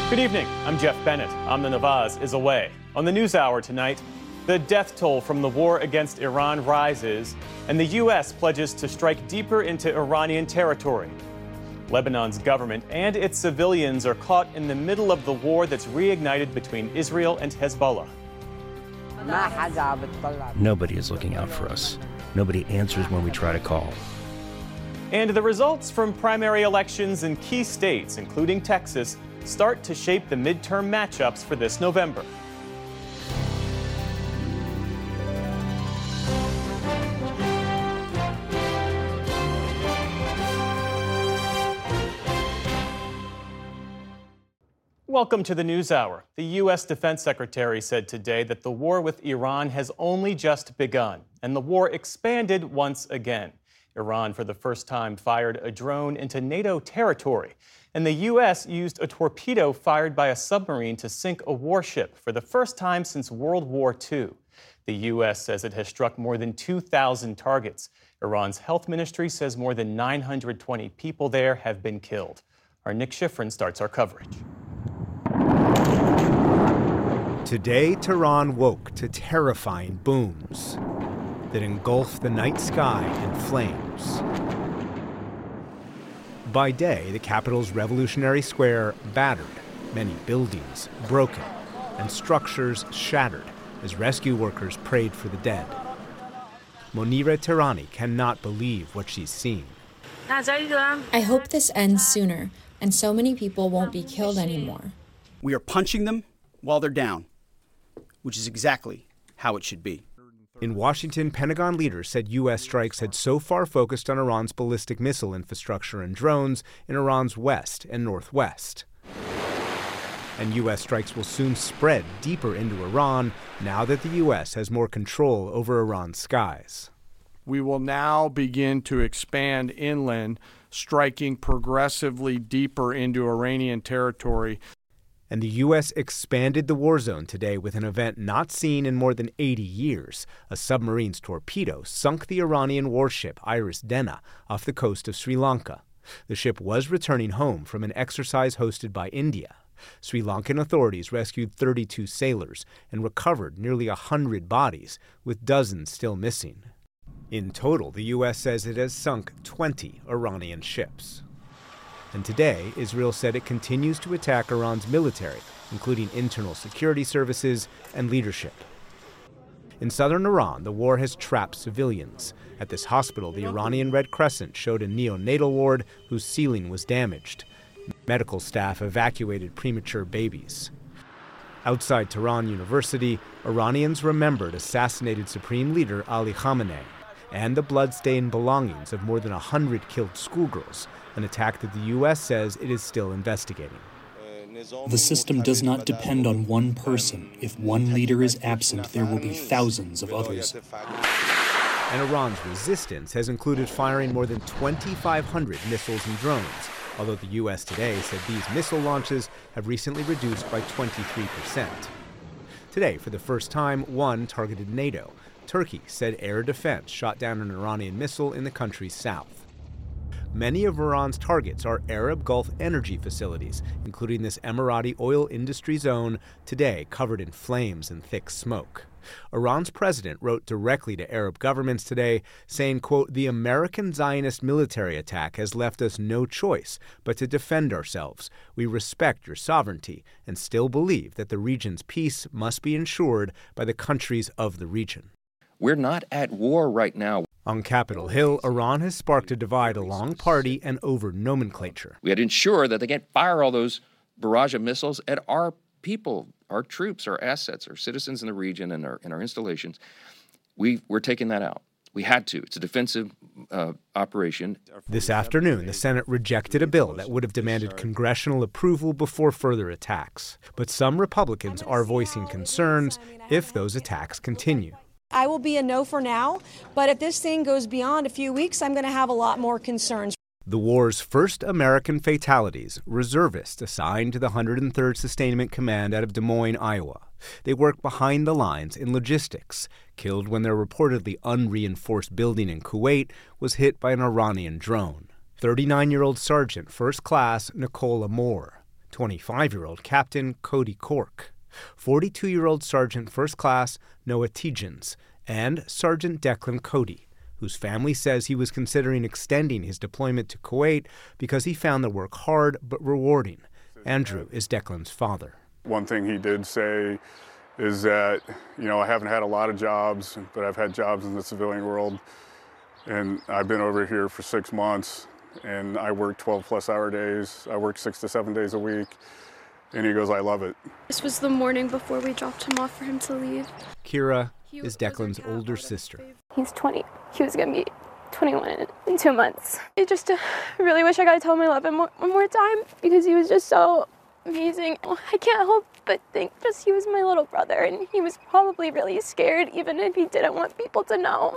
Good evening. I'm Jeff Bennett. Amna Nawaz is away. On the NewsHour tonight, the death toll from the war against Iran rises, and the U.S. pledges to strike deeper into Iranian territory. Lebanon's government and its civilians are caught in the middle of the war that's reignited between Israel and Hezbollah. Nobody is looking out for us. Nobody answers when we try to call. And the results from primary elections in key states, including Texas, start to shape the midterm matchups for this November. Welcome to the NewsHour. The U.S. Defense Secretary said today that the war with Iran has only just begun, and the war expanded once again. Iran, for the first time, fired a drone into NATO territory, and the U.S. used a torpedo fired by a submarine to sink a warship for the first time since World War II. The U.S. says it has struck more than 2,000 targets. Iran's health ministry says more than 920 people there have been killed. Our Nick Schifrin starts our coverage. Today, Tehran woke to terrifying booms that engulfed the night sky in flames. By day, the capital's Revolutionary Square battered, many buildings broken, and structures shattered as rescue workers prayed for the dead. Monira Tehrani cannot believe what she's seen. I hope this ends sooner, and so many people won't be killed anymore. We are punching them while they're down, which is exactly how it should be. In Washington, Pentagon leaders said U.S. strikes had so far focused on Iran's ballistic missile infrastructure and drones in Iran's west and northwest. And U.S. strikes will soon spread deeper into Iran now that the U.S. has more control over Iran's skies. We will now begin to expand inland, striking progressively deeper into Iranian territory. And the U.S. expanded the war zone today with an event not seen in more than 80 years. A submarine's torpedo sunk the Iranian warship Iris Dena off the coast of Sri Lanka. The ship was returning home from an exercise hosted by India. Sri Lankan authorities rescued 32 sailors and recovered nearly 100 bodies, with dozens still missing. In total, the U.S. says it has sunk 20 Iranian ships. And today, Israel said it continues to attack Iran's military, including internal security services and leadership. In southern Iran, the war has trapped civilians. At this hospital, the Iranian Red Crescent showed a neonatal ward whose ceiling was damaged. Medical staff evacuated premature babies. Outside Tehran University, Iranians remembered assassinated Supreme Leader Ali Khamenei and the blood-stained belongings of more than 100 killed schoolgirls, an attack that the U.S. says it is still investigating. The system does not depend on one person. If one leader is absent, there will be thousands of others. And Iran's resistance has included firing more than 2,500 missiles and drones, although the U.S. today said these missile launches have recently reduced by 23%. Today, for the first time, one targeted NATO. Turkey said air defense shot down an Iranian missile in the country's south. Many of Iran's targets are Arab Gulf energy facilities, including this Emirati oil industry zone, today covered in flames and thick smoke. Iran's president wrote directly to Arab governments today, saying, quote, "The American Zionist military attack has left us no choice but to defend ourselves. We respect your sovereignty and still believe that the region's peace must be ensured by the countries of the region." We're not at war right now. On Capitol Hill, Iran has sparked a divide along party and over nomenclature. We had to ensure that they can't fire all those barrage of missiles at our people, our troops, our assets, our citizens in the region and our installations. We're taking that out. We had to. It's a defensive operation. This afternoon, the Senate rejected a bill that would have demanded congressional approval before further attacks. But some Republicans are voicing concerns if those attacks continue. I will be a no for now, but if this thing goes beyond a few weeks, I'm going to have a lot more concerns. The war's first American fatalities, reservists assigned to the 103rd Sustainment Command out of Des Moines, Iowa. They work behind the lines in logistics, killed when their reportedly unreinforced building in Kuwait was hit by an Iranian drone. 39-year-old Sergeant First Class Nicole Moore. 25-year-old Captain Cody Cork, 42-year-old Sergeant First Class Noah Tijans, and Sergeant Declan Cody, whose family says he was considering extending his deployment to Kuwait because he found the work hard but rewarding. Andrew is Declan's father. One thing he did say is that, I haven't had a lot of jobs, but I've had jobs in the civilian world. And I've been over here for 6 months, and I work 12-plus hour days. I work 6 to 7 days a week. And he goes, I love it. This was the morning before we dropped him off for him to leave. Kira is Declan's older sister. He's 20. He was going to be 21 in 2 months. I just really wish I got to tell him I love him one more time because he was just so amazing. I can't help but think just he was my little brother, and he was probably really scared even if he didn't want people to know.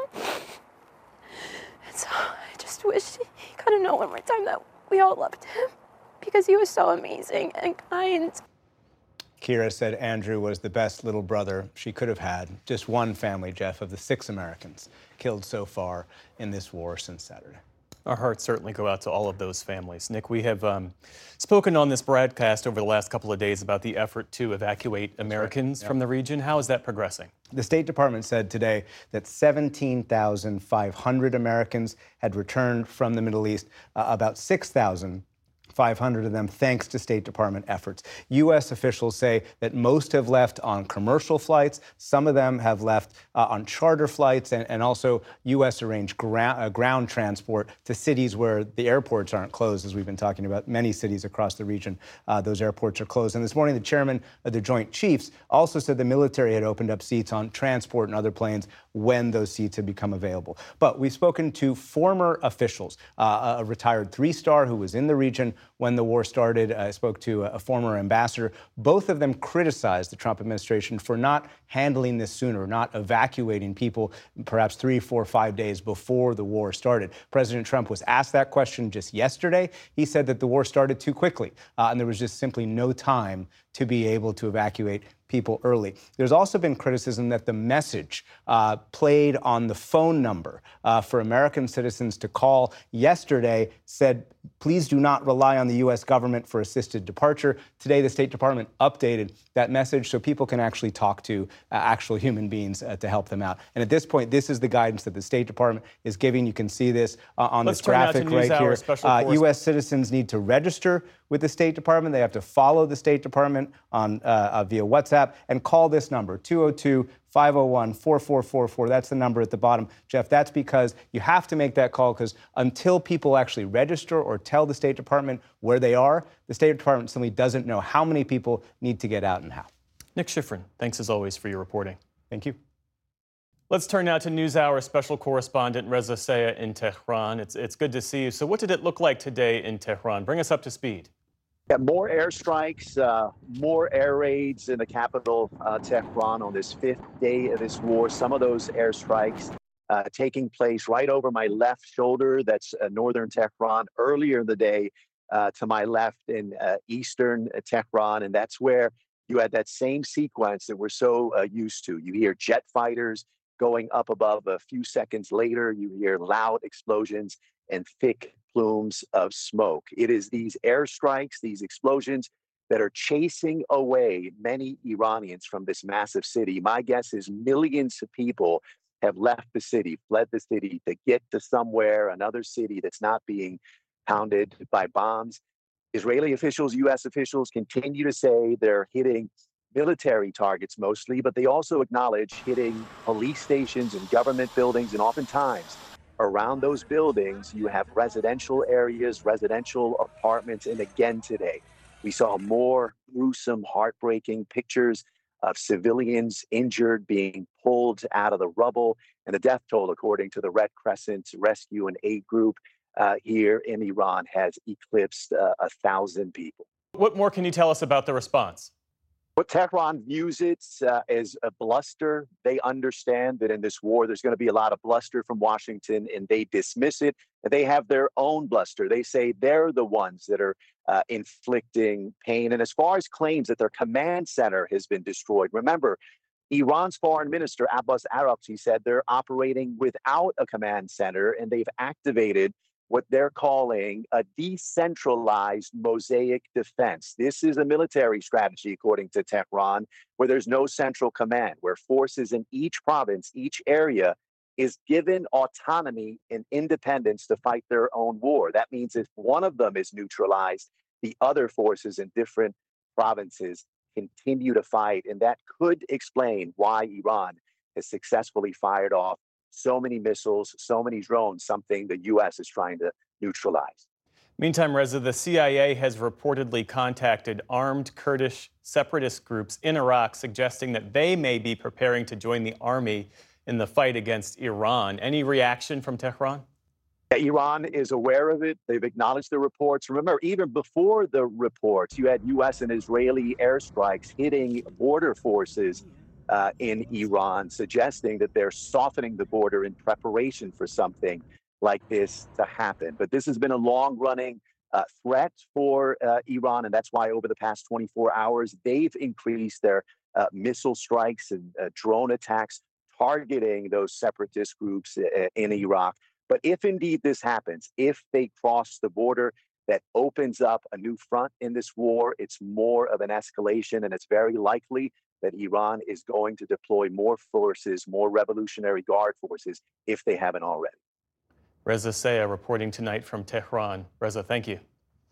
And so I just wish he got to know one more time that we all loved him because he was so amazing and kind. Kira said Andrew was the best little brother she could have had. Just one family, Jeff, of the 6 Americans killed so far in this war since Saturday. Our hearts certainly go out to all of those families. Nick, we have spoken on this broadcast over the last couple of days about the effort to evacuate Americans from the region. How is that progressing? The State Department said today that 17,500 Americans had returned from the Middle East, about 6,500 of them thanks to State Department efforts. U.S. officials say that most have left on commercial flights. Some of them have left on charter flights and also U.S. arranged ground transport to cities where the airports aren't closed, as we've been talking about. Many cities across the region, those airports are closed. And this morning, the chairman of the Joint Chiefs also said the military had opened up seats on transport and other planes when those seats had become available. But we've spoken to former officials, a retired 3-star who was in the region when the war started. I spoke to a former ambassador. Both of them criticized the Trump administration for not handling this sooner, not evacuating people perhaps 3, 4, 5 days before the war started. President Trump was asked that question just yesterday. He said that the war started too quickly, and there was just simply no time to be able to evacuate people early. There's also been criticism that the message played on the phone number for American citizens to call yesterday said, please do not rely on the U.S. government for assisted departure. Today, the State Department updated that message so people can actually talk to actual human beings to help them out. And at this point, this is the guidance that the State Department is giving. You can see this on this graphic right here. U.S. citizens need to register with the State Department. They have to follow the State Department on via WhatsApp and call this number, 202-501-4444. That's the number at the bottom. Jeff, that's because you have to make that call because until people actually register or tell the State Department where they are, the State Department simply doesn't know how many people need to get out and how. Nick Schifrin, thanks as always for your reporting. Thank you. Let's turn now to NewsHour special correspondent Reza Sayah in Tehran. It's good to see you. So what did it look like today in Tehran? Bring us up to speed. Yeah, more airstrikes, more air raids in the capital, Tehran, on this 5th day of this war. Some of those airstrikes taking place right over my left shoulder. That's northern Tehran. Earlier in the day, to my left in eastern Tehran. And that's where you had that same sequence that we're so used to. You hear jet fighters going up above. A few seconds later, you hear loud explosions and thick plumes of smoke. It is these airstrikes, these explosions that are chasing away many Iranians from this massive city. My guess is millions of people have left the city, fled the city to get to somewhere, another city that's not being pounded by bombs. Israeli officials, U.S. officials continue to say they're hitting military targets mostly, but they also acknowledge hitting police stations and government buildings, and oftentimes around those buildings, you have residential areas, residential apartments. And again today, we saw more gruesome, heartbreaking pictures of civilians injured, being pulled out of the rubble. And the death toll, according to the Red Crescent Rescue and Aid Group here in Iran, has eclipsed 1,000 people. What more can you tell us about the response? But Tehran views it as a bluster. They understand that in this war, there's going to be a lot of bluster from Washington, and they dismiss it. They have their own bluster. They say they're the ones that are inflicting pain. And as far as claims that their command center has been destroyed, remember, Iran's foreign minister, Abbas Araghchi, said they're operating without a command center, and they've activated what they're calling a decentralized mosaic defense. This is a military strategy, according to Tehran, where there's no central command, where forces in each province, each area, is given autonomy and independence to fight their own war. That means if one of them is neutralized, the other forces in different provinces continue to fight. And that could explain why Iran has successfully fired off so many missiles, so many drones, something the U.S. is trying to neutralize. Meantime, Reza, the CIA has reportedly contacted armed Kurdish separatist groups in Iraq, suggesting that they may be preparing to join the army in the fight against Iran. Any reaction from Tehran? Iran is aware of it. They've acknowledged the reports. Remember, even before the reports, you had U.S. and Israeli airstrikes hitting border forces in Iran, suggesting that they're softening the border in preparation for something like this to happen. But this has been a long-running threat for Iran, and that's why over the past 24 hours, they've increased their missile strikes and drone attacks targeting those separatist groups in Iraq. But if indeed this happens, if they cross the border, that opens up a new front in this war. It's more of an escalation, and it's very likely that Iran is going to deploy more forces, more Revolutionary Guard forces, if they haven't already. Reza Sayah reporting tonight from Tehran. Reza, thank you.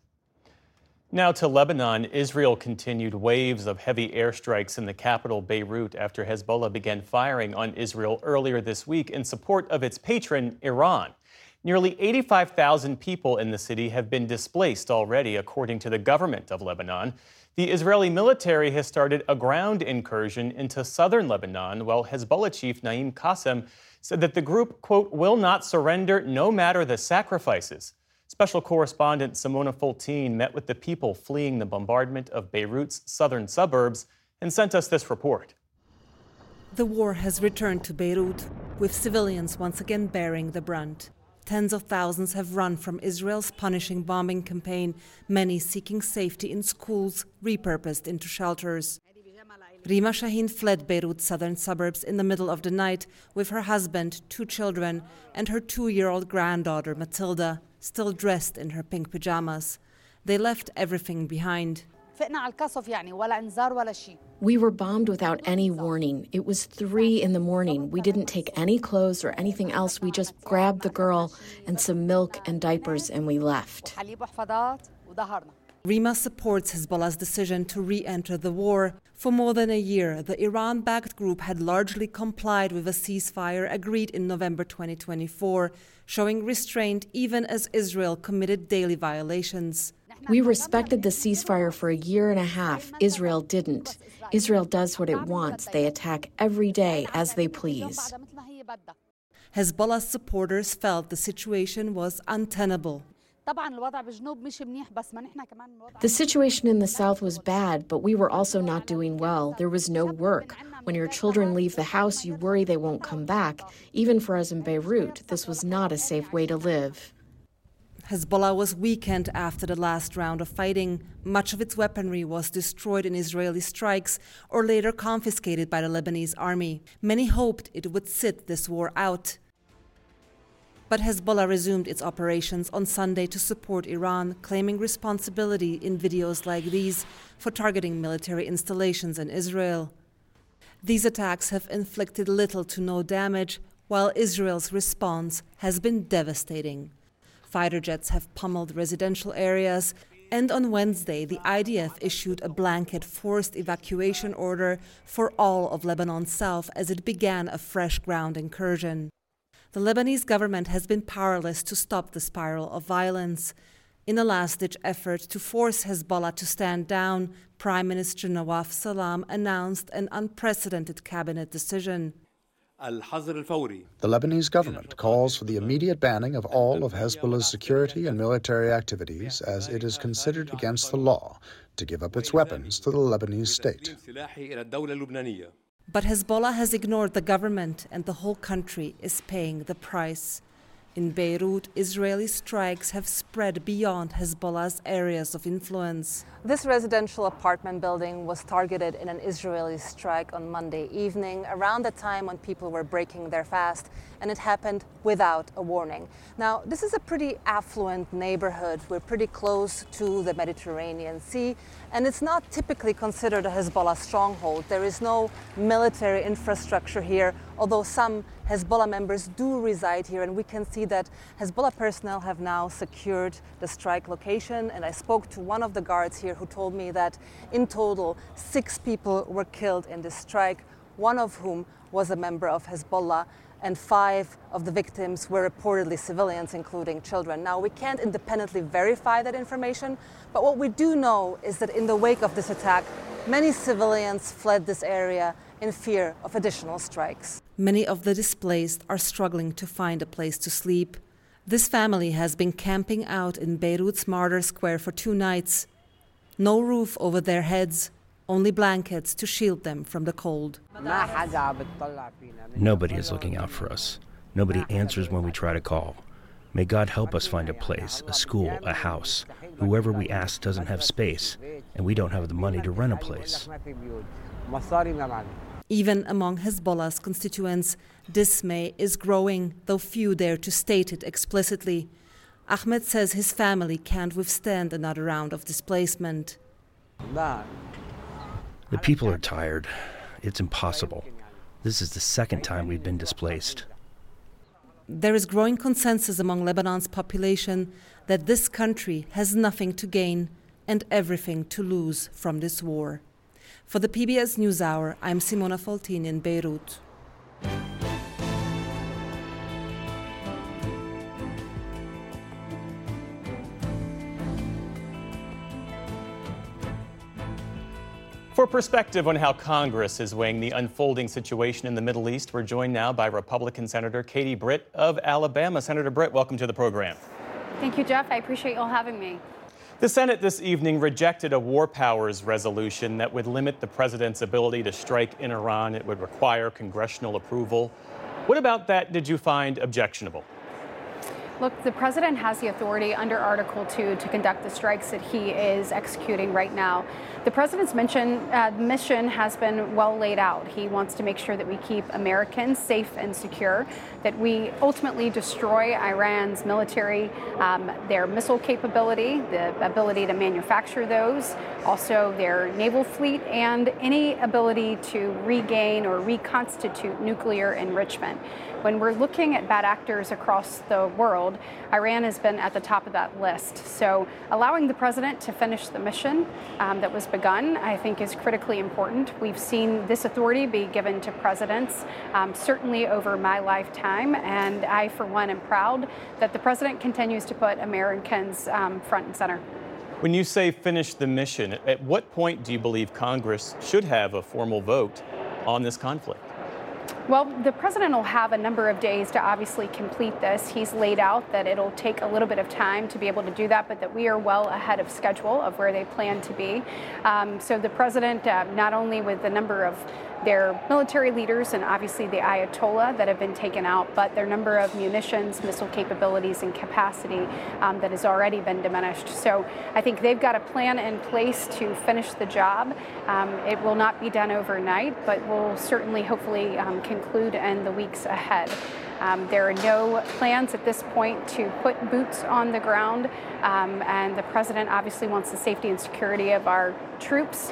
Now to Lebanon. Israel continued waves of heavy airstrikes in the capital, Beirut, after Hezbollah began firing on Israel earlier this week in support of its patron, Iran. Nearly 85,000 people in the city have been displaced already, according to the government of Lebanon. The Israeli military has started a ground incursion into southern Lebanon, while Hezbollah chief Naim Qassem said that the group, quote, will not surrender no matter the sacrifices. Special correspondent Simona Foltine met with the people fleeing the bombardment of Beirut's southern suburbs and sent us this report. The war has returned to Beirut, with civilians once again bearing the brunt. Tens of thousands have run from Israel's punishing bombing campaign, many seeking safety in schools repurposed into shelters. Rima Shaheen fled Beirut's southern suburbs in the middle of the night with her husband, 2 children, and her 2-year-old granddaughter, Matilda, still dressed in her pink pajamas. They left everything behind. We were bombed without any warning. It was 3 a.m. We didn't take any clothes or anything else. We just grabbed the girl and some milk and diapers and we left. Rima supports Hezbollah's decision to re-enter the war. For more than a year, the Iran-backed group had largely complied with a ceasefire agreed in November 2024, showing restraint even as Israel committed daily violations. We respected the ceasefire for a year and a half. Israel didn't. Israel does what it wants. They attack every day as they please. Hezbollah's supporters felt the situation was untenable. The situation in the south was bad, but we were also not doing well. There was no work. When your children leave the house, you worry they won't come back. Even for us in Beirut, this was not a safe way to live. Hezbollah was weakened after the last round of fighting. Much of its weaponry was destroyed in Israeli strikes or later confiscated by the Lebanese army. Many hoped it would sit this war out. But Hezbollah resumed its operations on Sunday to support Iran, claiming responsibility in videos like these for targeting military installations in Israel. These attacks have inflicted little to no damage, while Israel's response has been devastating. Fighter jets have pummeled residential areas, and on Wednesday, the IDF issued a blanket forced evacuation order for all of Lebanon's south as it began a fresh ground incursion. The Lebanese government has been powerless to stop the spiral of violence. In a last-ditch effort to force Hezbollah to stand down, Prime Minister Nawaf Salam announced an unprecedented cabinet decision. The Lebanese government calls for the immediate banning of all of Hezbollah's security and military activities, as it is considered against the law to give up its weapons to the Lebanese state. But Hezbollah has ignored the government, and the whole country is paying the price. In Beirut, Israeli strikes have spread beyond Hezbollah's areas of influence. This residential apartment building was targeted in an Israeli strike on Monday evening, around the time when people were breaking their fast, and it happened without a warning. Now, this is a pretty affluent neighborhood. We're pretty close to the Mediterranean Sea, and it's not typically considered a Hezbollah stronghold. There is no military infrastructure here, although some Hezbollah members do reside here, and we can see that Hezbollah personnel have now secured the strike location. And I spoke to one of the guards here who told me that in total 6 people were killed in this strike, one of whom was a member of Hezbollah, and 5 of the victims were reportedly civilians, including children. Now, we can't independently verify that information, but what we do know is that in the wake of this attack, many civilians fled this area in fear of additional strikes. Many of the displaced are struggling to find a place to sleep. This family has been camping out in Beirut's Martyr Square for 2 nights. No roof over their heads, only blankets to shield them from the cold. Nobody is looking out for us. Nobody answers when we try to call. May God help us find a place, a school, a house. Whoever we ask doesn't have space, and we don't have the money to rent a place. Even among Hezbollah's constituents, dismay is growing, though few dare to state it explicitly. Ahmed says his family can't withstand another round of displacement. The people are tired. It's impossible. This is the 2nd time we've been displaced. There is growing consensus among Lebanon's population that this country has nothing to gain and everything to lose from this war. For the PBS NewsHour, I'm Simona Faltini in Beirut. For perspective on how Congress is weighing the unfolding situation in the Middle East, we're joined now by Republican Senator Katie Britt of Alabama. Senator Britt, welcome to the program. Thank you, Jeff. I appreciate you all having me. The Senate this evening rejected a war powers resolution that would limit the president's ability to strike in Iran. It would require congressional approval. What about that did you find objectionable? Look, the president has the authority under Article 2 to conduct the strikes that he is executing right now. The president's mission has been well laid out. He wants to make sure that we keep Americans safe and secure, that we ultimately destroy Iran's military, their missile capability, the ability to manufacture those, also their naval fleet, and any ability to regain or reconstitute nuclear enrichment. When we're looking at bad actors across the world, Iran has been at the top of that list. So allowing the president to finish the mission that was begun, I think, is critically important. We've seen this authority be given to presidents, certainly over my lifetime, and I, for one, am proud that the president continues to put Americans front and center. When you say finish the mission, at what point do you believe Congress should have a formal vote on this conflict? Well, the president will have a number of days to obviously complete this. He's laid out that it'll take a little bit of time to be able to do that, but that we are well ahead of schedule of where they plan to be. So the president, not only with the number of their military leaders and obviously the Ayatollah that have been taken out, but their number of munitions, missile capabilities, and capacity that has already been diminished. So I think they've got a plan in place to finish the job. It will not be done overnight, but will certainly, hopefully, conclude in the weeks ahead. There are no plans at this point to put boots on the ground, and the president obviously wants the safety and security of our troops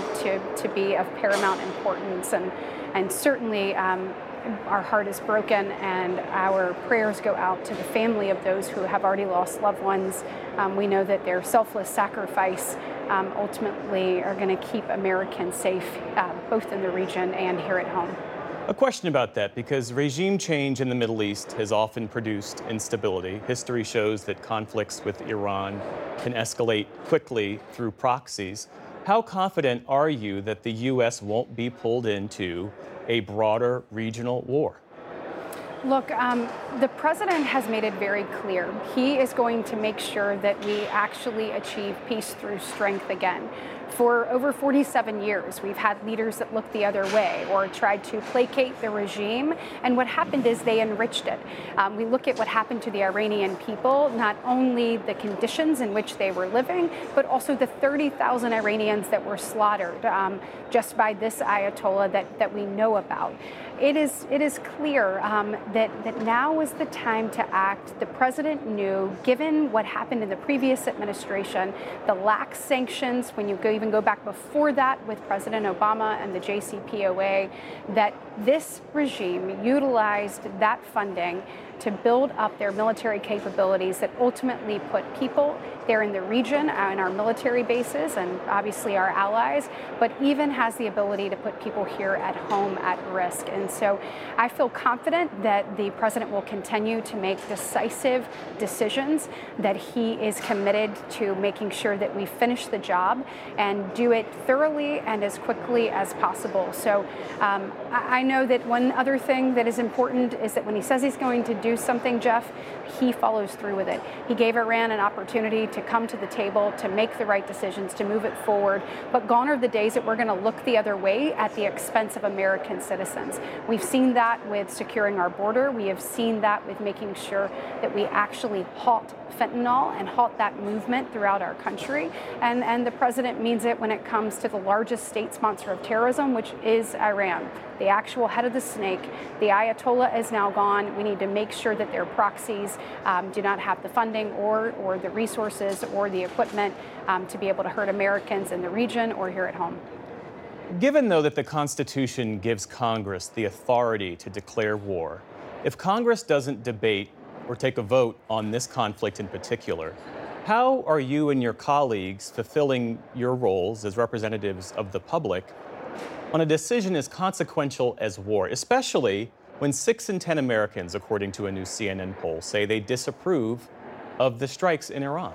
to be of paramount importance, and certainly our heart is broken and our prayers go out to the family of those who have already lost loved ones. We know that their selfless sacrifice ultimately are going to keep Americans safe, both in the region and here at home. A question about that, because regime change in the Middle East has often produced instability. History shows that conflicts with Iran can escalate quickly through proxies. How confident are you that the U.S. won't be pulled into a broader regional war? Look, the president has made it very clear. He is going to make sure that we actually achieve peace through strength again. For over 47 years, we've had leaders that looked the other way or tried to placate the regime, and what happened is they enriched it. We look at what happened to the Iranian people, not only the conditions in which they were living, but also the 30,000 Iranians that were slaughtered just by this Ayatollah that we know about. It is clear that now is the time to act. The president knew, given what happened in the previous administration, the lax sanctions, when you even go back before that with President Obama and the JCPOA, that this regime utilized that funding to build up their military capabilities that ultimately put people there in the region and our military bases and obviously our allies, but even has the ability to put people here at home at risk. And so I feel confident that the president will continue to make decisive decisions, that he is committed to making sure that we finish the job and do it thoroughly and as quickly as possible. So I know that one other thing that is important is that when he says he's going to do something, Jeff, he follows through with it. He gave Iran an opportunity to come to the table, to make the right decisions, to move it forward. But gone are the days that we're going to look the other way at the expense of American citizens. We've seen that with securing our border. We have seen that with making sure that we actually halt fentanyl and halt that movement throughout our country. And the president means it when it comes to the largest state sponsor of terrorism, which is Iran. The actual head of the snake, the Ayatollah, is now gone. We need to make sure that their proxies do not have the funding or the resources or the equipment to be able to hurt Americans in the region or here at home. Given, though, that the Constitution gives Congress the authority to declare war, if Congress doesn't debate or take a vote on this conflict in particular, how are you and your colleagues fulfilling your roles as representatives of the public on a decision as consequential as war, especially when 6 in 10 Americans, according to a new CNN poll, say they disapprove of the strikes in Iran?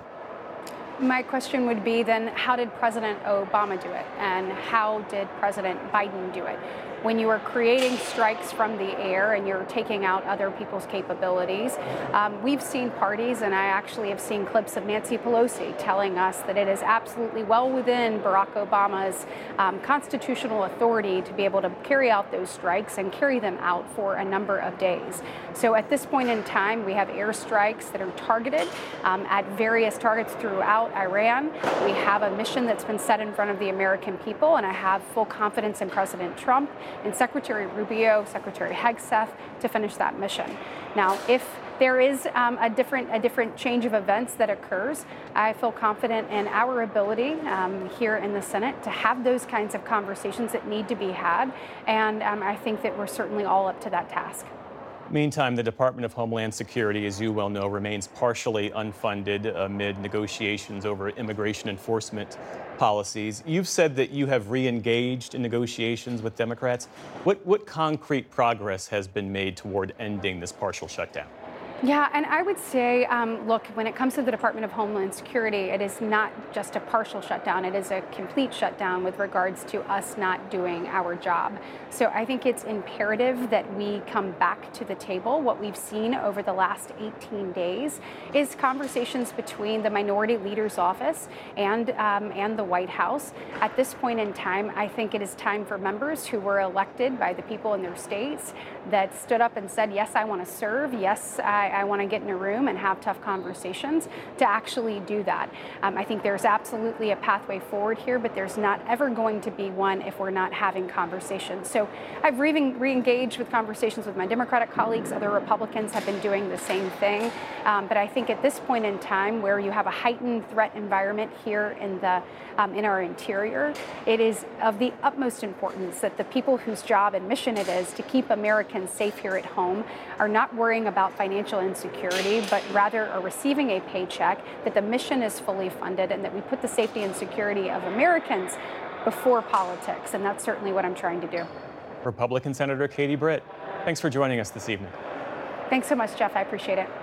My question would be then, how did President Obama do it? And how did President Biden do it? When you are creating strikes from the air and you're taking out other people's capabilities, we've seen parties, and I actually have seen clips of Nancy Pelosi telling us that it is absolutely well within Barack Obama's constitutional authority to be able to carry out those strikes and carry them out for a number of days. So at this point in time, we have airstrikes that are targeted at various targets throughout Iran. We have a mission that's been set in front of the American people, and I have full confidence in President Trump and Secretary Rubio, Secretary Hegseth to finish that mission. Now, if there is a different change of events that occurs, I feel confident in our ability here in the Senate to have those kinds of conversations that need to be had, and I think that we're certainly all up to that task. Meantime, the Department of Homeland Security, as you well know, remains partially unfunded amid negotiations over immigration enforcement policies. You've said that you have re-engaged in negotiations with Democrats. What concrete progress has been made toward ending this partial shutdown? Yeah, and I would say, look, when it comes to the Department of Homeland Security, it is not just a partial shutdown. It is a complete shutdown with regards to us not doing our job. So I think it's imperative that we come back to the table. What we've seen over the last 18 days is conversations between the Minority Leader's Office and the White House. At this point in time, I think it is time for members who were elected by the people in their states that stood up and said, yes, I want to serve. Yes, I want to get in a room and have tough conversations to actually do that. I think there's absolutely a pathway forward here, but there's not ever going to be one if we're not having conversations. So I've re-engaged with conversations with my Democratic colleagues. Other Republicans have been doing the same thing. But I think at this point in time, where you have a heightened threat environment here in our interior, it is of the utmost importance that the people whose job and mission it is to keep Americans safe here at home are not worrying about financial insecurity, but rather are receiving a paycheck, that the mission is fully funded, and that we put the safety and security of Americans before politics. And that's certainly what I'm trying to do. Republican Senator Katie Britt, thanks for joining us this evening. Thanks so much, Jeff. I appreciate it.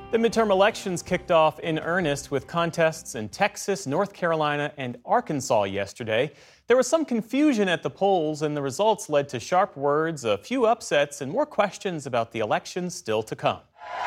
The midterm elections kicked off in earnest with contests in Texas, North Carolina, and Arkansas yesterday. There was some confusion at the polls, and the results led to sharp words, a few upsets, and more questions about the election still to come.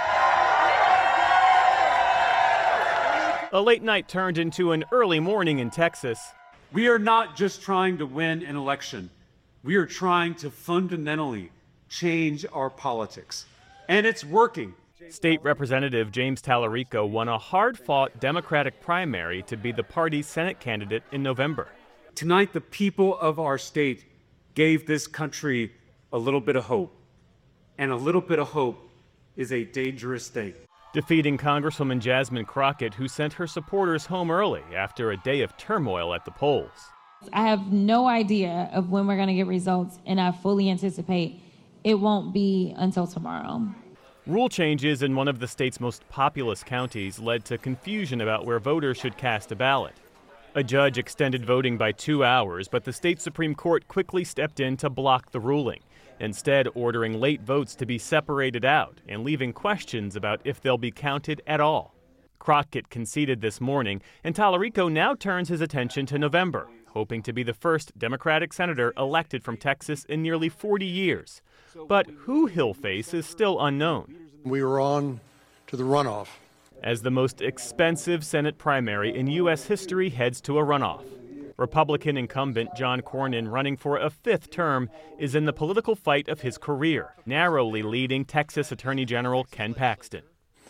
A late night turned into an early morning in Texas. We are not just trying to win an election. We are trying to fundamentally change our politics. And it's working. State Representative James Tallarico won a hard-fought Democratic primary to be the party's Senate candidate in November. Tonight, the people of our state gave this country a little bit of hope. And a little bit of hope is a dangerous thing. Defeating Congresswoman Jasmine Crockett, who sent her supporters home early after a day of turmoil at the polls. I have no idea of when we're going to get results, and I fully anticipate it won't be until tomorrow. Rule changes in one of the state's most populous counties led to confusion about where voters should cast a ballot. A judge extended voting by 2 hours, but the state Supreme Court quickly stepped in to block the ruling, instead ordering late votes to be separated out and leaving questions about if they'll be counted at all. Crockett conceded this morning, and Tallarico now turns his attention to November, hoping to be the first Democratic senator elected from Texas in nearly 40 years. But who he'll face is still unknown. We were on to the runoff. As the most expensive Senate primary in U.S. history heads to a runoff. Republican incumbent John Cornyn, running for a 5th term, is in the political fight of his career, narrowly leading Texas Attorney General Ken Paxton.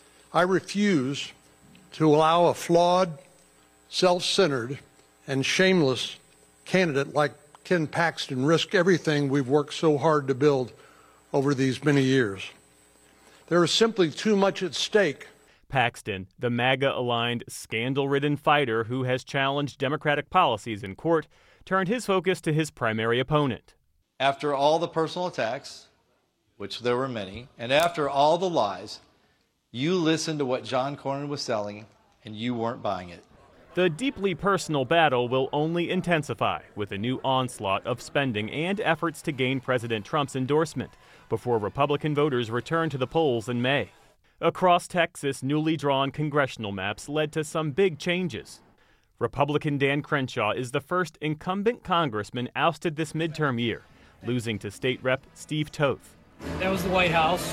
I refuse to allow a flawed, self-centered, and shameless candidate like Ken Paxton risk everything we've worked so hard to build over these many years. There is simply too much at stake. Paxton, the MAGA-aligned, scandal-ridden fighter who has challenged Democratic policies in court, turned his focus to his primary opponent. After all the personal attacks, which there were many, and after all the lies, you listened to what John Cornyn was selling, and you weren't buying it. The deeply personal battle will only intensify with a new onslaught of spending and efforts to gain President Trump's endorsement before Republican voters return to the polls in May. Across Texas, newly drawn congressional maps led to some big changes. Republican Dan Crenshaw is the first incumbent congressman ousted this midterm year, losing to State Rep. Steve Toth. That was the White House,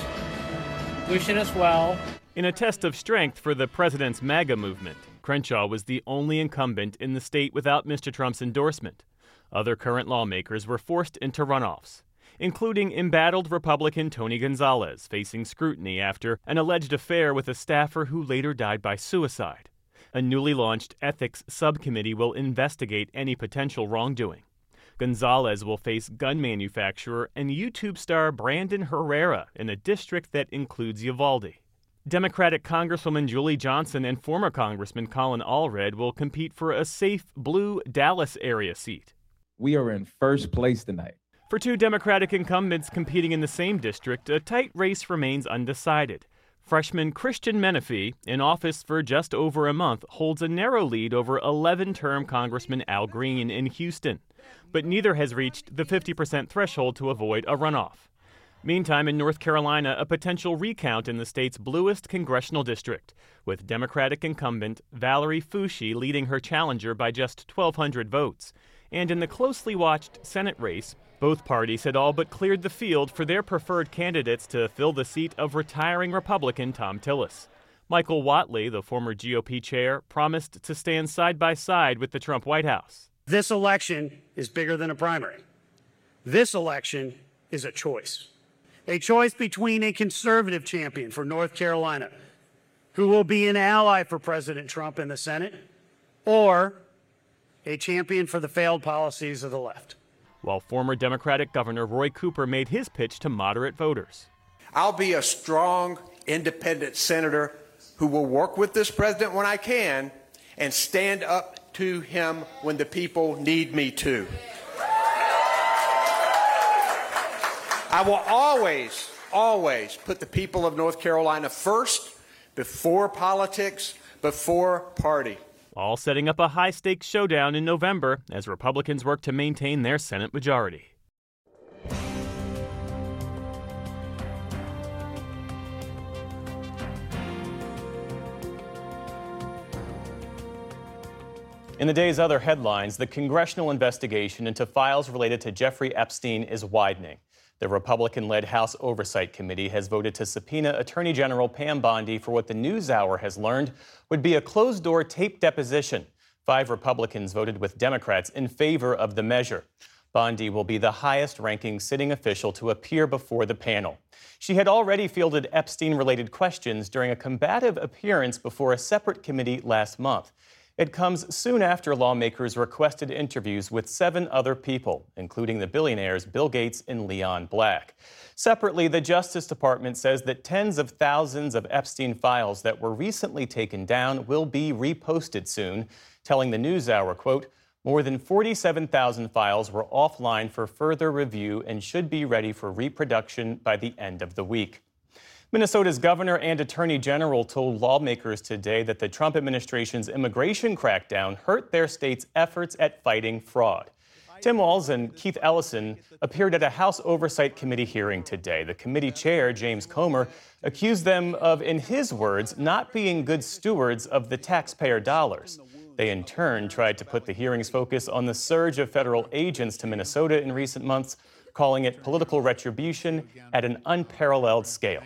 wishing us well. In a test of strength for the president's MAGA movement, Crenshaw was the only incumbent in the state without Mr. Trump's endorsement. Other current lawmakers were forced into runoffs, including embattled Republican Tony Gonzalez, facing scrutiny after an alleged affair with a staffer who later died by suicide. A newly launched ethics subcommittee will investigate any potential wrongdoing. Gonzalez will face gun manufacturer and YouTube star Brandon Herrera in a district that includes Uvalde. Democratic Congresswoman Julie Johnson and former Congressman Colin Allred will compete for a safe blue Dallas area seat. We are in first place tonight. For two Democratic incumbents competing in the same district, a tight race remains undecided. Freshman Christian Menefee, in office for just over a month, holds a narrow lead over 11-term Congressman Al Green in Houston, but neither has reached the 50% threshold to avoid a runoff. Meantime, in North Carolina, a potential recount in the state's bluest congressional district, with Democratic incumbent Valerie Foushee leading her challenger by just 1,200 votes. And in the closely watched Senate race, both parties had all but cleared the field for their preferred candidates to fill the seat of retiring Republican Thom Tillis. Michael Whatley, the former GOP chair, promised to stand side by side with the Trump White House. This election is bigger than a primary. This election is a choice between a conservative champion for North Carolina, who will be an ally for President Trump in the Senate, or a champion for the failed policies of the left. While former Democratic Governor Roy Cooper made his pitch to moderate voters. I'll be a strong, independent senator who will work with this president when I can and stand up to him when the people need me to. I will always put the people of North Carolina first, before politics, before party. All setting up a high-stakes showdown in November as Republicans work to maintain their Senate majority. In the day's other headlines, the congressional investigation into files related to Jeffrey Epstein is widening. The Republican-led House Oversight Committee has voted to subpoena Attorney General Pam Bondi for what the NewsHour has learned would be a closed-door tape deposition. 5 Republicans voted with Democrats in favor of the measure. Bondi will be the highest-ranking sitting official to appear before the panel. She had already fielded Epstein-related questions during a combative appearance before a separate committee last month. It comes soon after lawmakers requested interviews with 7 other people, including the billionaires Bill Gates and Leon Black. Separately, the Justice Department says that tens of thousands of Epstein files that were recently taken down will be reposted soon, telling the NewsHour, quote, more than 47,000 files were offline for further review and should be ready for reproduction by the end of the week. Minnesota's governor and attorney general told lawmakers today that the Trump administration's immigration crackdown hurt their state's efforts at fighting fraud. Tim Walz and Keith Ellison appeared at a House Oversight Committee hearing today. The committee chair, James Comer, accused them of, in his words, not being good stewards of the taxpayer dollars. They, in turn, tried to put the hearing's focus on the surge of federal agents to Minnesota in recent months, calling it political retribution at an unparalleled scale.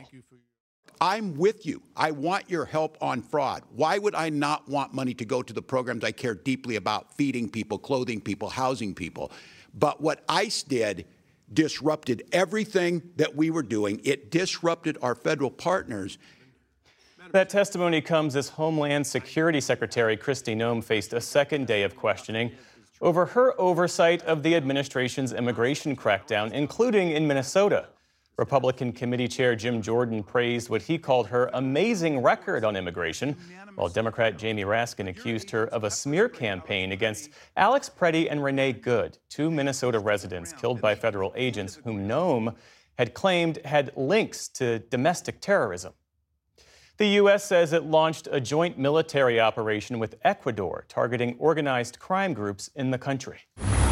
I'm with you. I want your help on fraud. Why would I not want money to go to the programs I care deeply about, feeding people, clothing people, housing people? But what ICE did disrupted everything that we were doing. It disrupted our federal partners. That testimony comes as Homeland Security Secretary Kristi Noem faced a second day of questioning over her oversight of the administration's immigration crackdown, including in Minnesota. Republican Committee Chair Jim Jordan praised what he called her amazing record on immigration, while Democrat Jamie Raskin accused her of a smear campaign against Alex Preddy and Renee Good, 2 Minnesota residents killed by federal agents whom Noem had claimed had links to domestic terrorism. The U.S. says it launched a joint military operation with Ecuador targeting organized crime groups in the country.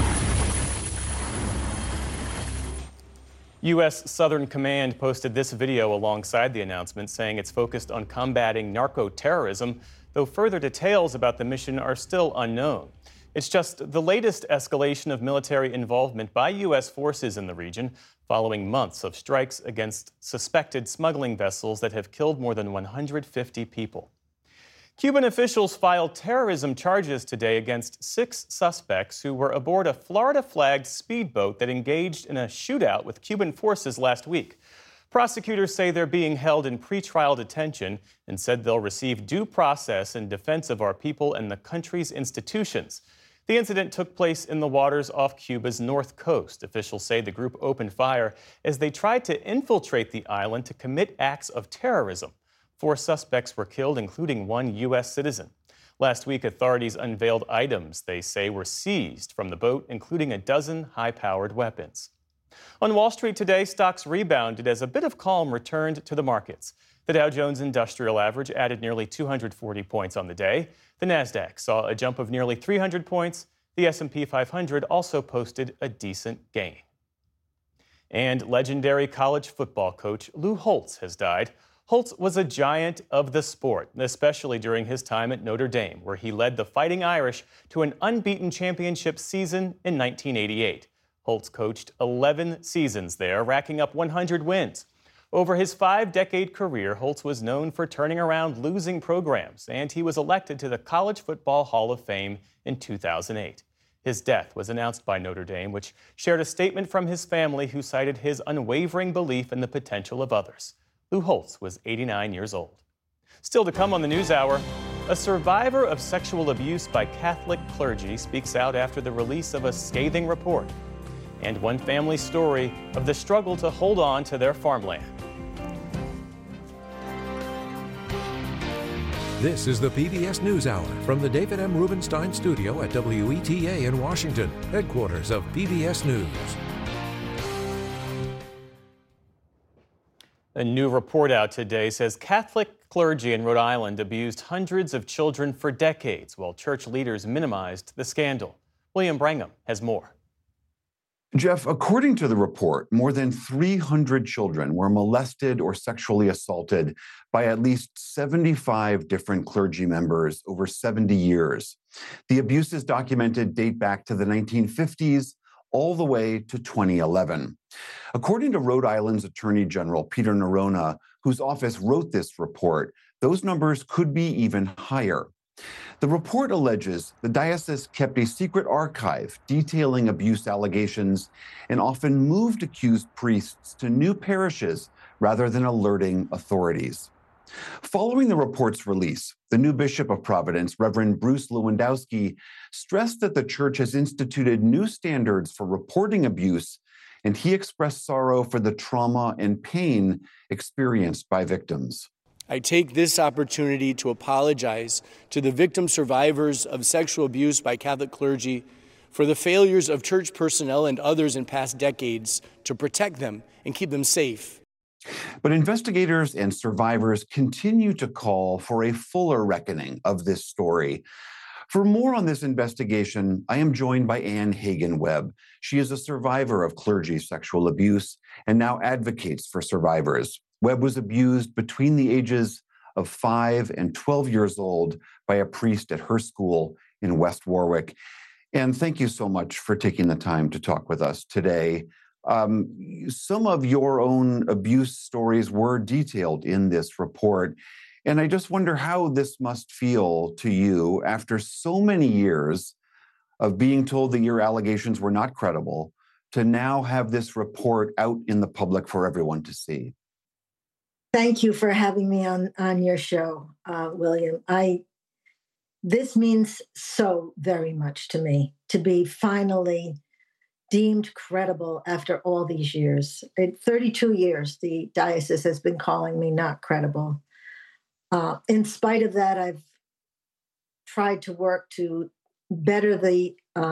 U.S. Southern Command posted this video alongside the announcement, saying it's focused on combating narco-terrorism, though further details about the mission are still unknown. It's just the latest escalation of military involvement by U.S. forces in the region, following months of strikes against suspected smuggling vessels that have killed more than 150 people. Cuban officials filed terrorism charges today against 6 suspects who were aboard a Florida-flagged speedboat that engaged in a shootout with Cuban forces last week. Prosecutors say they're being held in pretrial detention and said they'll receive due process in defense of our people and the country's institutions. The incident took place in the waters off Cuba's north coast. Officials say the group opened fire as they tried to infiltrate the island to commit acts of terrorism. 4 suspects were killed, including 1 U.S. citizen. Last week, authorities unveiled items they say were seized from the boat, including a dozen high-powered weapons. On Wall Street today, stocks rebounded as a bit of calm returned to the markets. The Dow Jones Industrial Average added nearly 240 points on the day. The Nasdaq saw a jump of nearly 300 points. The S&P 500 also posted a decent gain. And legendary college football coach Lou Holtz has died. Holtz was a giant of the sport, especially during his time at Notre Dame, where he led the Fighting Irish to an unbeaten championship season in 1988. Holtz coached 11 seasons there, racking up 100 wins. Over his 5-decade career, Holtz was known for turning around losing programs, and he was elected to the College Football Hall of Fame in 2008. His death was announced by Notre Dame, which shared a statement from his family who cited his unwavering belief in the potential of others. Lou Holtz was 89 years old. Still to come on the NewsHour, a survivor of sexual abuse by Catholic clergy speaks out after the release of a scathing report. And one family's story of the struggle to hold on to their farmland. This is the PBS NewsHour from the David M. Rubenstein studio at WETA in Washington, headquarters of PBS News. A new report out today says Catholic clergy in Rhode Island abused hundreds of children for decades, while church leaders minimized the scandal. William Brangham has more. Jeff, according to the report, more than 300 children were molested or sexually assaulted by at least 75 different clergy members over 70 years. The abuses documented date back to the 1950s all the way to 2011. According to Rhode Island's Attorney General Peter Neronha, whose office wrote this report, those numbers could be even higher. The report alleges the diocese kept a secret archive detailing abuse allegations and often moved accused priests to new parishes rather than alerting authorities. Following the report's release, the new Bishop of Providence, Reverend Bruce Lewandowski, stressed that the church has instituted new standards for reporting abuse, and he expressed sorrow for the trauma and pain experienced by victims. I take this opportunity to apologize to the victim survivors of sexual abuse by Catholic clergy for the failures of church personnel and others in past decades to protect them and keep them safe. But investigators and survivors continue to call for a fuller reckoning of this story. For more on this investigation, I am joined by Ann Hagen-Webb. She is a survivor of clergy sexual abuse and now advocates for survivors. Webb was abused between the ages of 5 and 12 years old by a priest at her school in West Warwick. And thank you so much for taking the time to talk with us today. Some of your own abuse stories were detailed in this report. And I just wonder how this must feel to you after so many years of being told that your allegations were not credible to now have this report out in the public for everyone to see. Thank you for having me on your show, William. This means so very much to me, to be finally deemed credible after all these years. 32 years, the diocese has been calling me not credible. In spite of that, I've tried to work to better the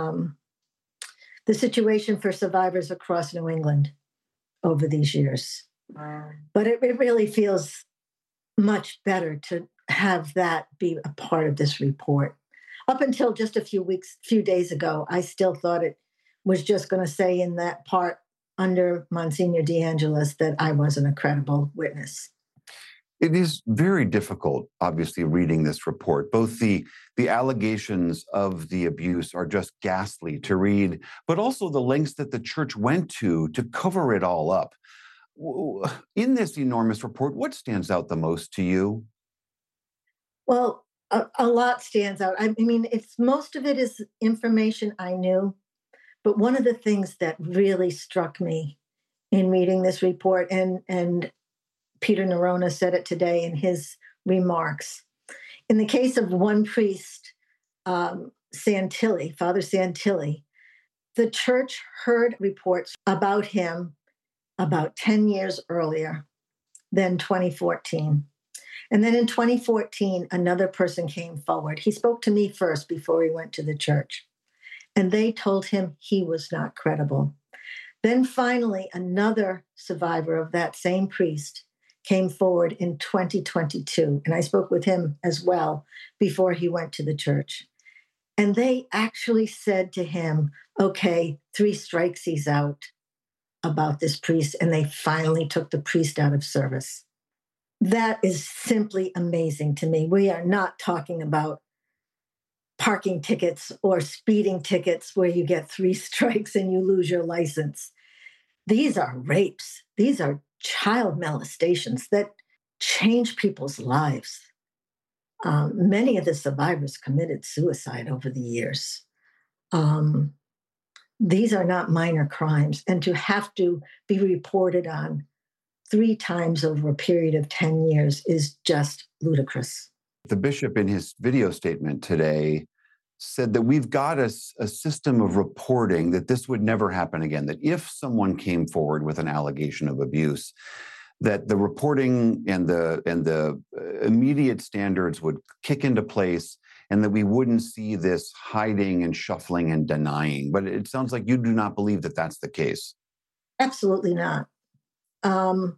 situation for survivors across New England over these years. But it really feels much better to have that be a part of this report. Up until just a few days ago, I still thought it was just going to say in that part under Monsignor DeAngelis that I wasn't a credible witness. It is very difficult, obviously, reading this report. Both the allegations of the abuse are just ghastly to read, but also the lengths that the church went to cover it all up. In this enormous report, what stands out the most to you? Well, a lot stands out. I mean, most of it is information I knew, but one of the things that really struck me in reading this report, and Peter Neronha said it today in his remarks, in the case of one priest, Santilli, Father Santilli, the church heard reports about him about 10 years earlier than 2014. And then in 2014, another person came forward. He spoke to me first before he went to the church. And they told him he was not credible. Then finally, another survivor of that same priest came forward in 2022. And I spoke with him as well before he went to the church. And they actually said to him, okay, 3 strikes, he's out, about this priest, and they finally took the priest out of service. That is simply amazing to me. We are not talking about parking tickets or speeding tickets where you get 3 strikes and you lose your license. These are rapes. These are child molestations that change people's lives. Many of the survivors committed suicide over the years. These are not minor crimes, and to have to be reported on 3 times over a period of 10 years is just ludicrous. The bishop in his video statement today said that we've got a system of reporting that this would never happen again, that if someone came forward with an allegation of abuse, that the reporting and the immediate standards would kick into place, and that we wouldn't see this hiding and shuffling and denying. But it sounds like you do not believe that that's the case. Absolutely not. One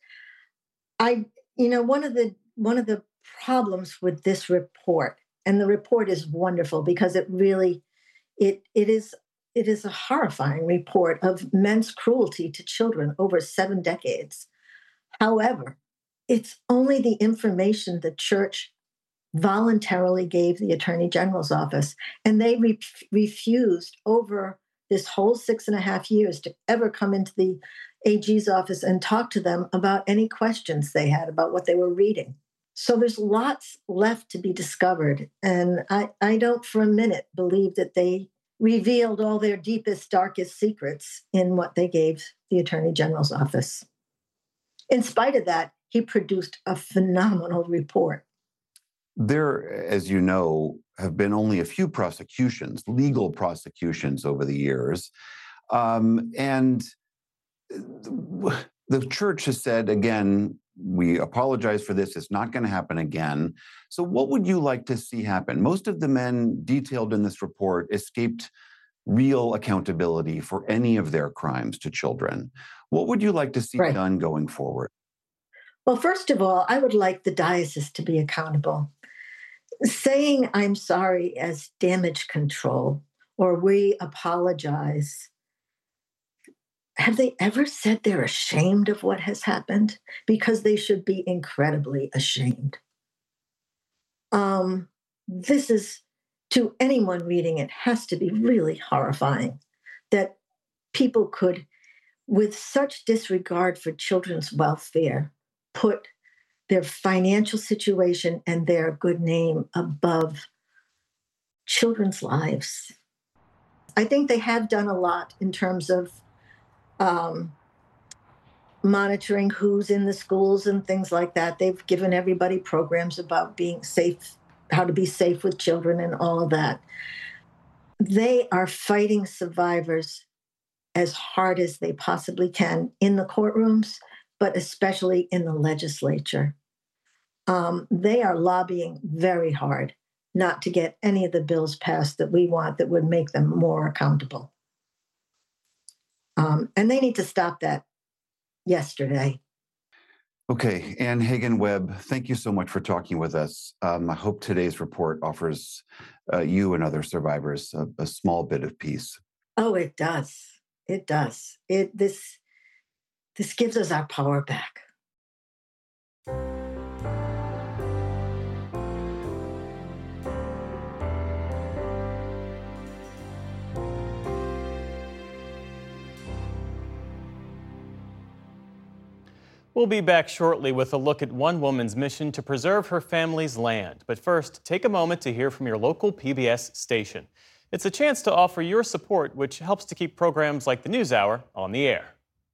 of the problems with this report, and the report is wonderful because it really, it is it is a horrifying report of men's cruelty to children over 7 decades. However, it's only the information the church voluntarily gave the Attorney General's office, and they refused over this whole 6.5 years to ever come into the AG's office and talk to them about any questions they had about what they were reading. So there's lots left to be discovered, and I don't for a minute believe that they revealed all their deepest, darkest secrets in what they gave the Attorney General's office. In spite of that, he produced a phenomenal report. There, as you know, have been only a few prosecutions, legal prosecutions over the years. And the church has said, again, we apologize for this. It's not going to happen again. So what would you like to see happen? Most of the men detailed in this report escaped real accountability for any of their crimes to children. What would you like to see done going forward? Well, first of all, I would like the diocese to be accountable. Saying I'm sorry as damage control or we apologize. Have they ever said they're ashamed of what has happened? Because they should be incredibly ashamed. This is, to anyone reading it, has to be really horrifying that people could, with such disregard for children's welfare, put their financial situation and their good name above children's lives. I think they have done a lot in terms of monitoring who's in the schools and things like that. They've given everybody programs about being safe, how to be safe with children and all of that. They are fighting survivors as hard as they possibly can in the courtrooms, but especially in the legislature. They are lobbying very hard not to get any of the bills passed that we want that would make them more accountable. And they need to stop that yesterday. Okay, Anne Hagen-Webb, thank you so much for talking with us. I hope today's report offers you and other survivors a small bit of peace. Oh, it does. It does. This gives us our power back. We'll be back shortly with a look at one woman's mission to preserve her family's land. But first, take a moment to hear from your local PBS station. It's a chance to offer your support, which helps to keep programs like the NewsHour on the air.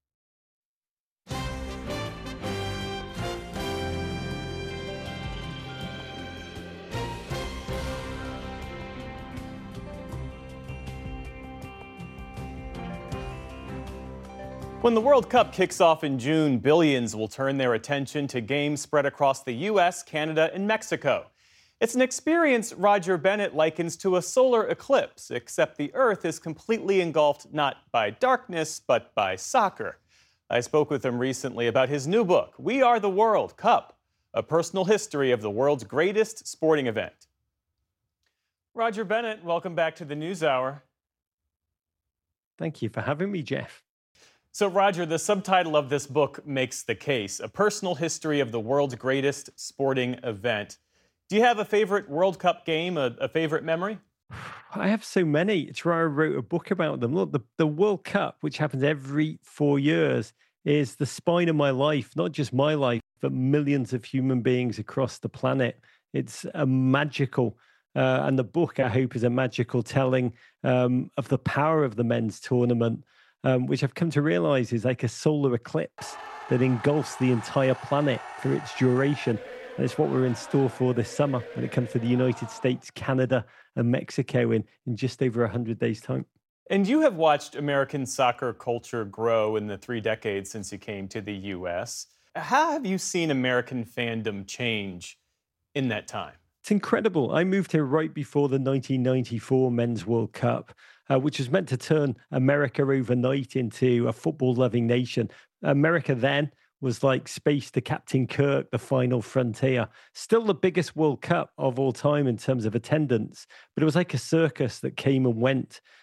When the World Cup kicks off in June, billions will turn their attention to games spread across the U.S., Canada, and Mexico. It's an experience Roger Bennett likens to a solar eclipse, except the Earth is completely engulfed not by darkness, but by soccer. I spoke with him recently about his new book, We Are the World Cup, a personal history of the world's greatest sporting event. Roger Bennett, welcome back to the NewsHour. Thank you for having me, Jeff. So, Roger, the subtitle of this book makes the case, a personal history of the world's greatest sporting event. Do you have a favorite World Cup game, a favorite memory? I have so many. It's why I wrote a book about them. Look, the World Cup, which happens every 4 years, is the spine of my life, not just my life, but millions of human beings across the planet. It's a magical, and the book, I hope, is a magical telling of the power of the men's tournament. Which I've come to realize is like a solar eclipse that engulfs the entire planet for its duration. And it's what we're in store for this summer when it comes to the United States, Canada, and Mexico in just over 100 days' time. And you have watched American soccer culture grow in the 3 decades since you came to the U.S. How have you seen American fandom change in that time? It's incredible. I moved here right before the 1994 Men's World Cup, which was meant to turn America overnight into a football-loving nation. America then was like space to Captain Kirk, the final frontier. Still the biggest World Cup of all time in terms of attendance, but it was like a circus that came and went.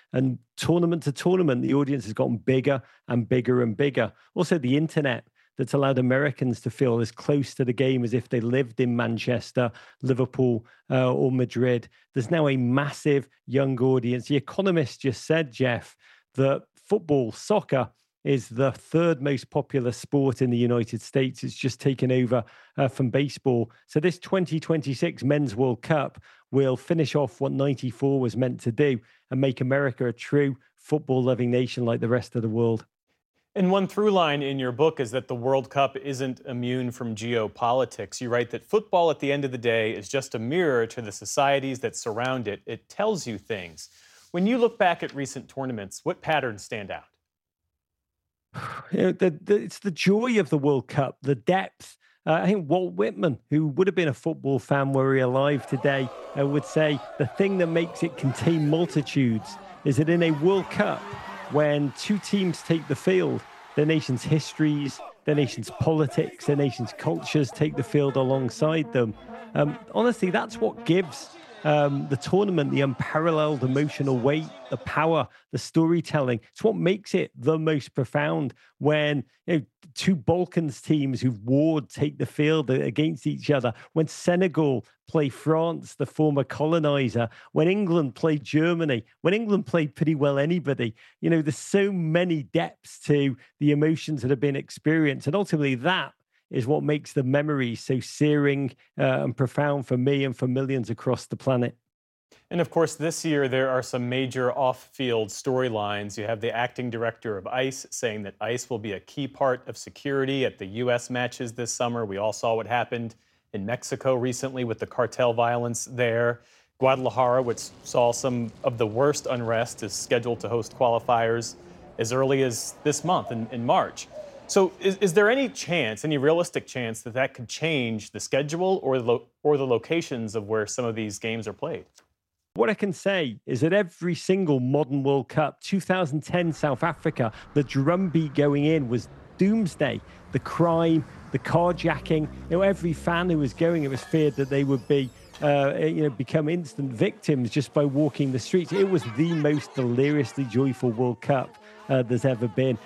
And tournament to tournament, the audience has gotten bigger and bigger and bigger. Also, the internet that's allowed Americans to feel as close to the game as if they lived in Manchester, Liverpool, or Madrid. There's now a massive young audience. The Economist just said, Jeff, that football, soccer, is the third most popular sport in the United States. It's just taken over from baseball. So this 2026 Men's World Cup will finish off what 94 was meant to do and make America a true football-loving nation like the rest of the world. And one through line in your book is that the World Cup isn't immune from geopolitics. You write that football at the end of the day is just a mirror to the societies that surround it. It tells you things. When you look back at recent tournaments, what patterns stand out? It's the joy of the World Cup, the depth. I think Walt Whitman, who would have been a football fan were he alive today, would say the thing that makes it contain multitudes is that in a World Cup, when two teams take the field, their nation's histories, their nation's politics, their nation's cultures take the field alongside them. Honestly, that's what gives the tournament the unparalleled emotional weight, the power, the storytelling. It's what makes it the most profound when two Balkans teams who've warred take the field against each other, when Senegal play France, the former colonizer, when England played Germany, when England played pretty well anybody. There's so many depths to the emotions that have been experienced. And ultimately that is what makes the memories so searing and profound for me and for millions across the planet. And of course, this year, there are some major off-field storylines. You have the acting director of ICE saying that ICE will be a key part of security at the U.S. matches this summer. We all saw what happened in Mexico recently with the cartel violence there. Guadalajara, which saw some of the worst unrest, is scheduled to host qualifiers as early as this month in March. So is there any chance, any realistic chance that could change the schedule or the locations of where some of these games are played? What I can say is that every single modern World Cup, 2010 South Africa, the drumbeat going in was doomsday. The crime, the carjacking, every fan who was going, it was feared that they would be become instant victims just by walking the streets. It was the most deliriously joyful World Cup there's ever been.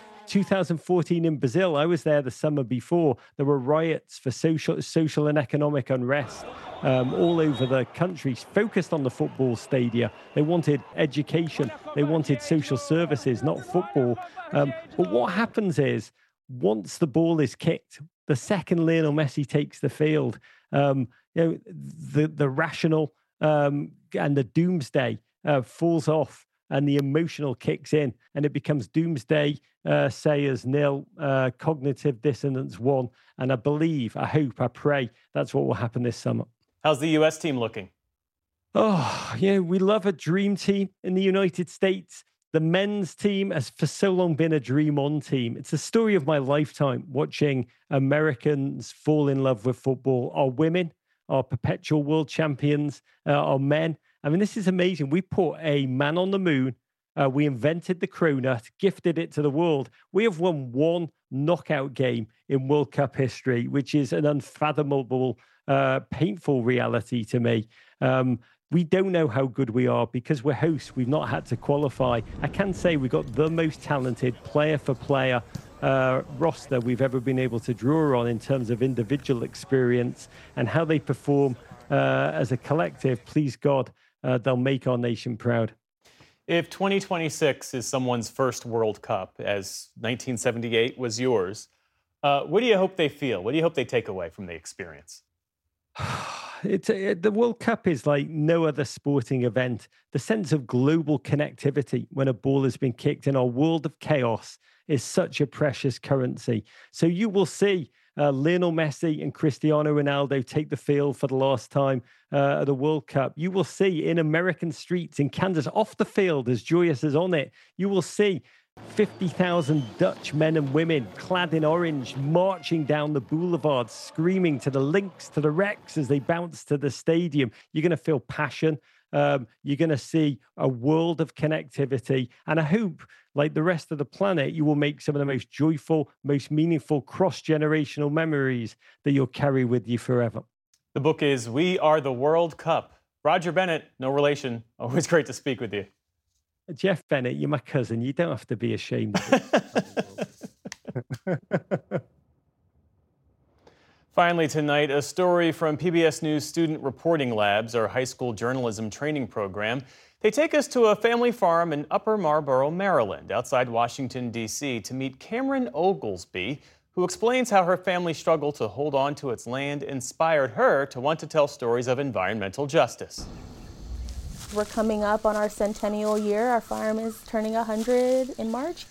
2014 in Brazil, I was there the summer before. There were riots for social and economic unrest all over the country, focused on the football stadia. They wanted education. They wanted social services, not football. But what happens is, once the ball is kicked, the second Lionel Messi takes the field, the rational and the doomsday falls off, and the emotional kicks in, and it becomes doomsday sayers nil, cognitive dissonance 1. And I believe, I hope, I pray that's what will happen this summer. How's the U.S. team looking? We love a dream team in the United States. The men's team has for so long been a dream on team. It's the story of my lifetime, watching Americans fall in love with football. Our women are perpetual world champions, our men. I mean, this is amazing. We put a man on the moon. We invented the cronut, gifted it to the world. We have won one knockout game in World Cup history, which is an unfathomable, painful reality to me. We don't know how good we are because we're hosts. We've not had to qualify. I can say we've got the most talented player-for-player roster we've ever been able to draw on in terms of individual experience and how they perform as a collective. Please God, they'll make our nation proud. If 2026 is someone's first World Cup, as 1978 was yours, what do you hope they feel? What do you hope they take away from the experience? The World Cup is like no other sporting event. The sense of global connectivity when a ball has been kicked in our world of chaos is such a precious currency. So you will see Lionel Messi and Cristiano Ronaldo take the field for the last time at the World Cup. You will see in American streets in Kansas, off the field, as joyous as on it, you will see 50,000 Dutch men and women clad in orange marching down the boulevards, screaming to the Lynx, to the Rex as they bounce to the stadium. You're going to feel passion. You're going to see a world of connectivity. And I hope, like the rest of the planet, you will make some of the most joyful, most meaningful cross-generational memories that you'll carry with you forever. The book is We Are the World Cup. Roger Bennett, no relation. Always great to speak with you. Jeff Bennett, you're my cousin. You don't have to be ashamed of it. Finally tonight, a story from PBS News Student Reporting Labs, our high school journalism training program. They take us to a family farm in Upper Marlboro, Maryland, outside Washington, D.C., to meet Cameron Oglesby, who explains how her family's struggle to hold on to its land inspired her to want to tell stories of environmental justice. We're coming up on our centennial year. Our farm is turning 100 in March.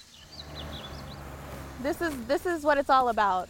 This is what it's all about.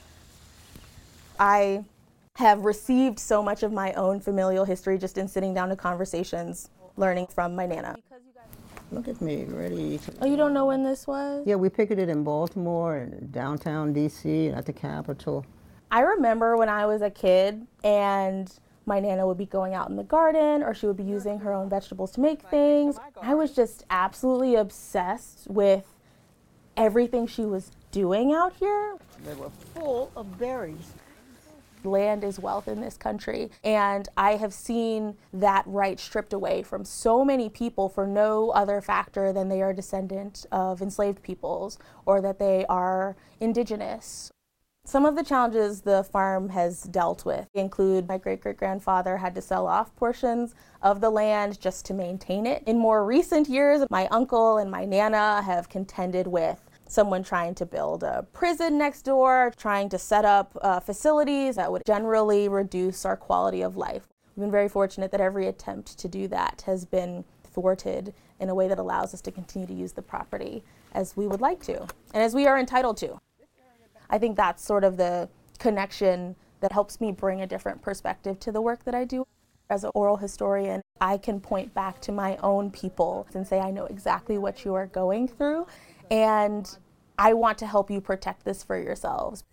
I have received so much of my own familial history just in sitting down to conversations, learning from my Nana. Look at me, ready. Oh, you don't know when this was? Yeah, we picketed in Baltimore and downtown D.C. and at the Capitol. I remember when I was a kid and my Nana would be going out in the garden or she would be using her own vegetables to make things. I was just absolutely obsessed with everything she was doing out here. They were full of berries. Land is wealth in this country, and I have seen that right stripped away from so many people for no other factor than they are a descendant of enslaved peoples or that they are indigenous. Some of the challenges the farm has dealt with include my great-great-grandfather had to sell off portions of the land just to maintain it. In more recent years, my uncle and my Nana have contended with someone trying to build a prison next door, trying to set up facilities that would generally reduce our quality of life. We've been very fortunate that every attempt to do that has been thwarted in a way that allows us to continue to use the property as we would like to, and as we are entitled to. I think that's sort of the connection that helps me bring a different perspective to the work that I do. As an oral historian, I can point back to my own people and say, I know exactly what you are going through, and I want to help you protect this for yourselves.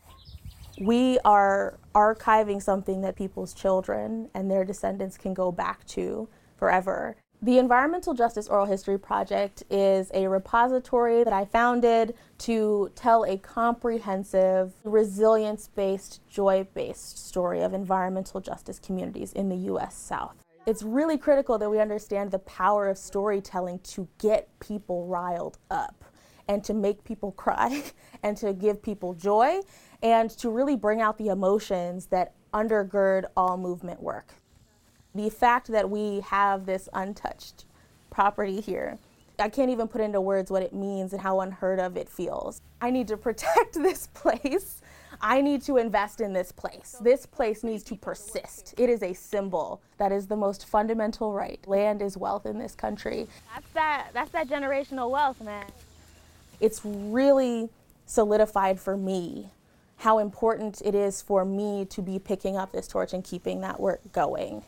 We are archiving something that people's children and their descendants can go back to forever. The Environmental Justice Oral History Project is a repository that I founded to tell a comprehensive, resilience-based, joy-based story of environmental justice communities in the U.S. South. It's really critical that we understand the power of storytelling to get people riled up and to make people cry and to give people joy and to really bring out the emotions that undergird all movement work. The fact that we have this untouched property here, I can't even put into words what it means and how unheard of it feels. I need to protect this place. I need to invest in this place. This place needs to persist. It is a symbol. That is the most fundamental right. Land is wealth in this country. That's that generational wealth, man. It's really solidified for me how important it is for me to be picking up this torch and keeping that work going.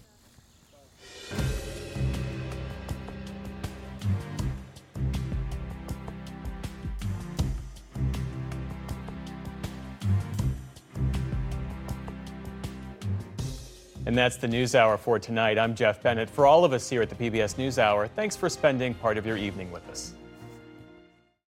And that's the NewsHour for tonight. I'm Jeff Bennett. For all of us here at the PBS NewsHour, thanks for spending part of your evening with us.